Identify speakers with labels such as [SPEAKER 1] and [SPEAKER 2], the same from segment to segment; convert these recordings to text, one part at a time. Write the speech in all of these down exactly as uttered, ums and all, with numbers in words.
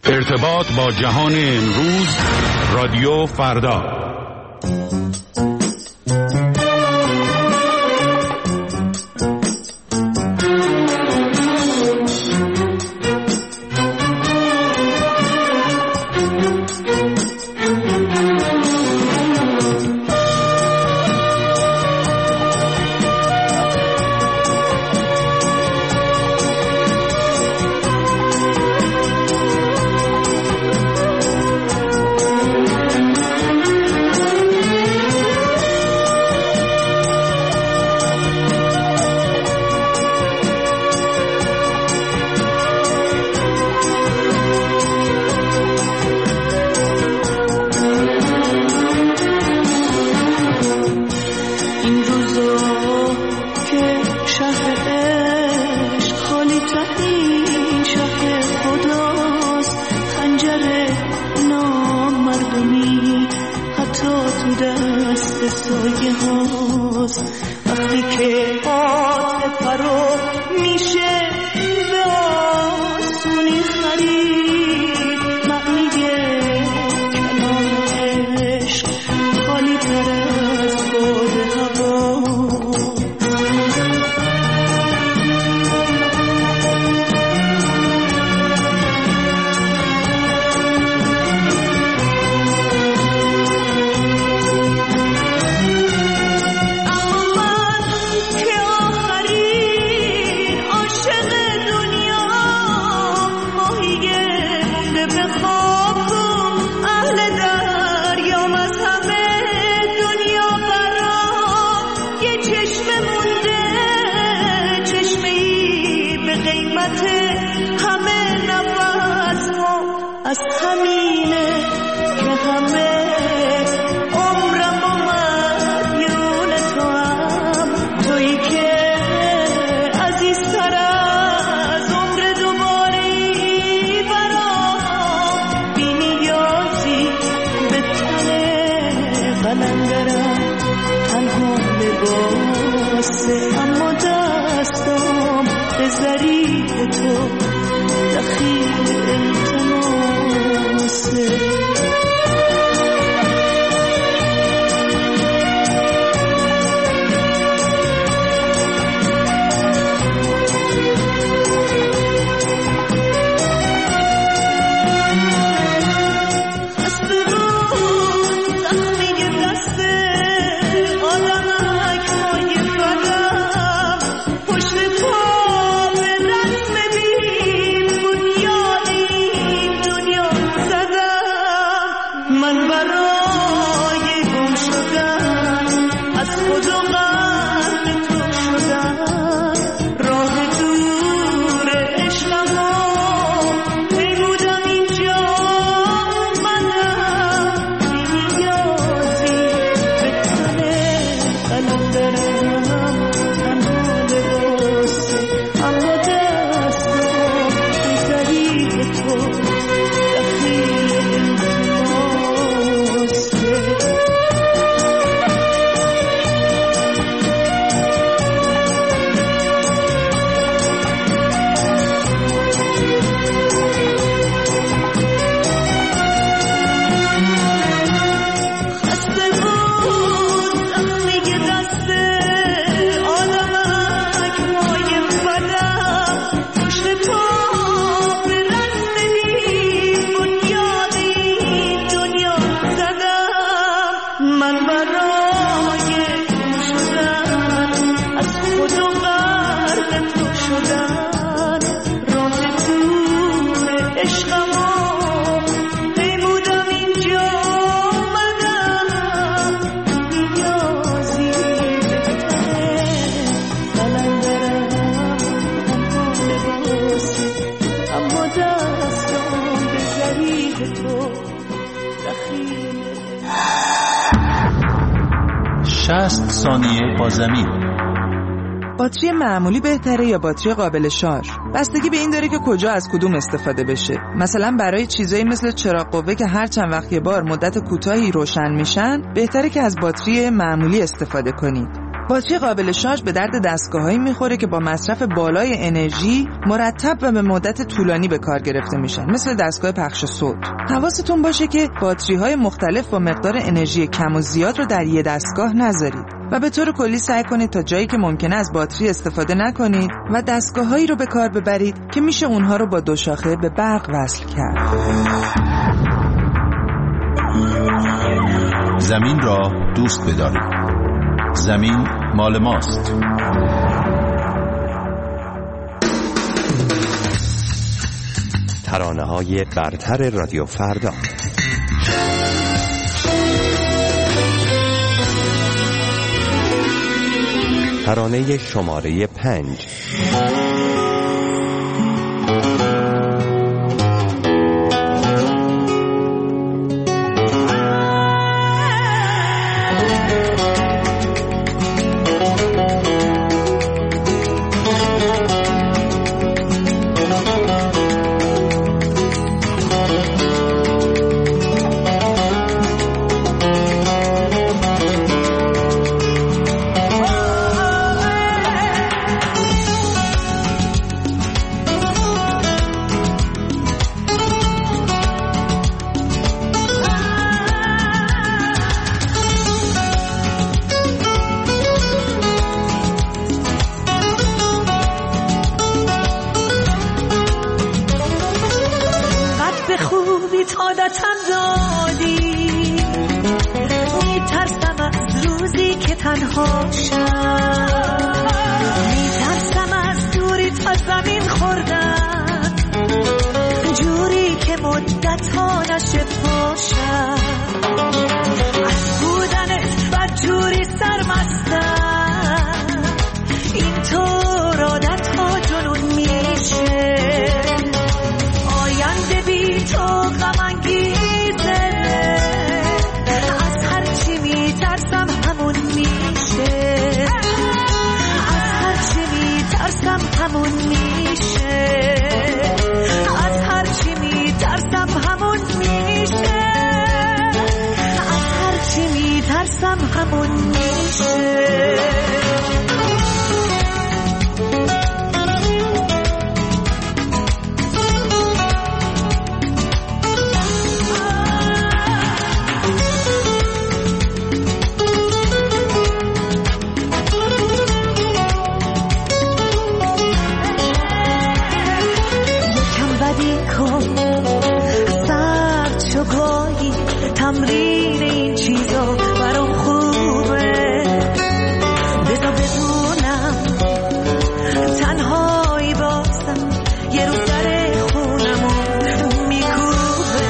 [SPEAKER 1] ارتباط با جهان امروز، رادیو فردا.
[SPEAKER 2] وقتی که عاطفه فرو میشه به آسونی خرید، معنی کلام عشق خالی تر از باد هوا. از همینه که همه عمرم و مدیون تو هم، تویی که عزیزتر از عمر دوباری برام، بی نیازی به تن قلندرم تنها لباسه، اما دستم به ظریف تو دخیل التماسه.
[SPEAKER 3] شصت ثانیه با زمین.
[SPEAKER 4] باتری معمولی بهتره یا باتری قابل شارژ؟ بستگی به این داره که کجا از کدوم استفاده بشه. مثلا برای چیزایی مثل چراغ قوه که هر چند وقت یه بار مدت کوتاهی روشن میشن، بهتره که از باتری معمولی استفاده کنید. باتری قابل شارژ به درد دستگاه‌هایی میخوره که با مصرف بالای انرژی مرتب و به مدت طولانی به کار گرفته میشن، مثل دستگاه پخش صوت. حواستون باشه که باتری‌های مختلف با مقدار انرژی کم و زیاد رو در یه دستگاه نذارید و به طور کلی سعی کنید تا جایی که ممکنه از باتری استفاده نکنید و دستگاه‌هایی رو به کار ببرید که میشه اونها رو با دو شاخه به برق وصل کرد.
[SPEAKER 3] زمین را دوست بدارید. زمین مال ماست.
[SPEAKER 5] ترانه‌های برتر رادیو فردا. ترانه شماره پنج.
[SPEAKER 2] عادتم دادی، میترسم از روزی که تنها شم، میترسم از دوری تا زمین خوردم، جوری که مدت ها نشه پاشم، از بودنت و جوری سرمستم، اینطور عادت ها جنون میشه، آینده بی تو غم انگیزه، از هر چی میترسم همون میشه، از هر چی میترسم همون میشه، از هر چی میترسم همون میشه، از هر چی میترسم همون میشه. تمرین این چیزا برام خوبه، بذار بدونم تنهایی بازم یه روز در خونمو میکوبه،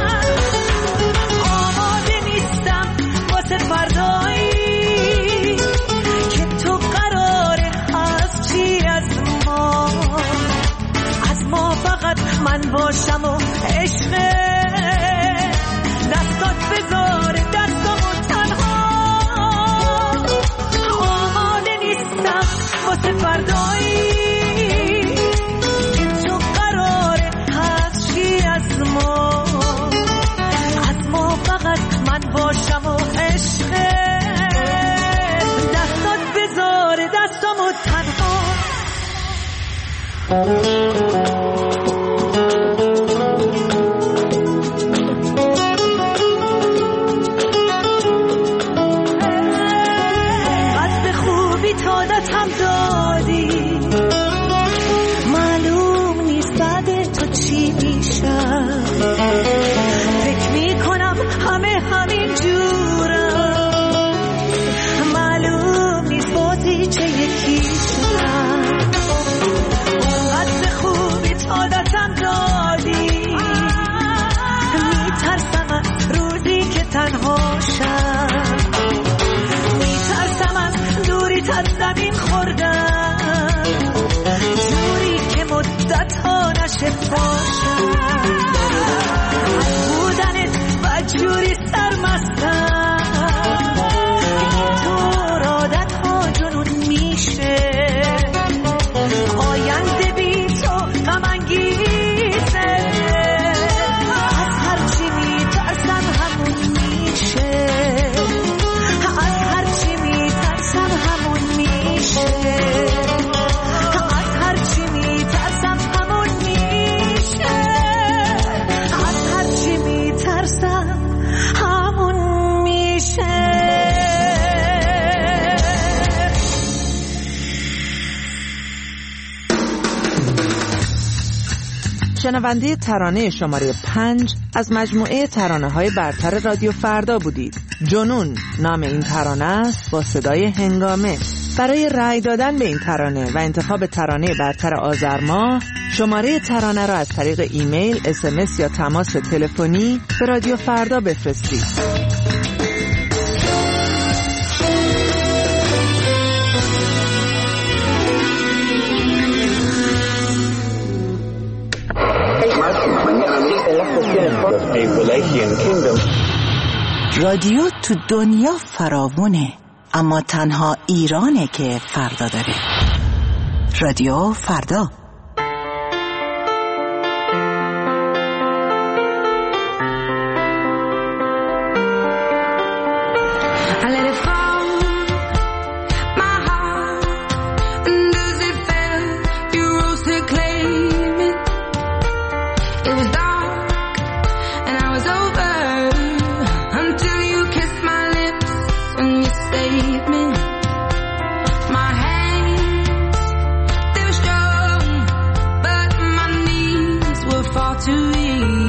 [SPEAKER 2] آماده نیستم واسه فردایی که تو قراره از چی از ما، از ما فقط من باشم و عشقه، دستات بذار دستامو تنها، آماده نیستم واسه فردایی که تو قراره هست چی از ما، از ما فقط من باشم و عشقه، دستات بذار دستامو تنها. عادتم دادی، معلوم نیست بعد تو چی میشم، فکر میکنم همه همین جورم، معلوم نیست بازی چه یکیشم، اونقدر خوبی عادتم دادی، میترسم از روزی که تنها شم، میترسم از دوری تا زمین خوردم، جوری که مدت ها نشه پاشم، از بودنت و جوری سرمستم، اینطور عادت ها جنون میشه، آینده بی تو غم انگیزه، از هر چی میترسم همون میشه، از هر چی میترسم همون
[SPEAKER 4] شنونده ترانه شماره پنج از مجموعه ترانه های برتر رادیو فردا بودید. جنون نام این ترانه است با صدای هنگامه. برای رأی دادن به این ترانه و انتخاب ترانه برتر آذر ماه، شماره ترانه را از طریق ایمیل، اس ام اس یا تماس تلفنی به رادیو فردا بفرستید.
[SPEAKER 6] رادیو تو دنیا فراوونه، اما تنها ایرانه که فردا داره. رادیو فردا.
[SPEAKER 7] To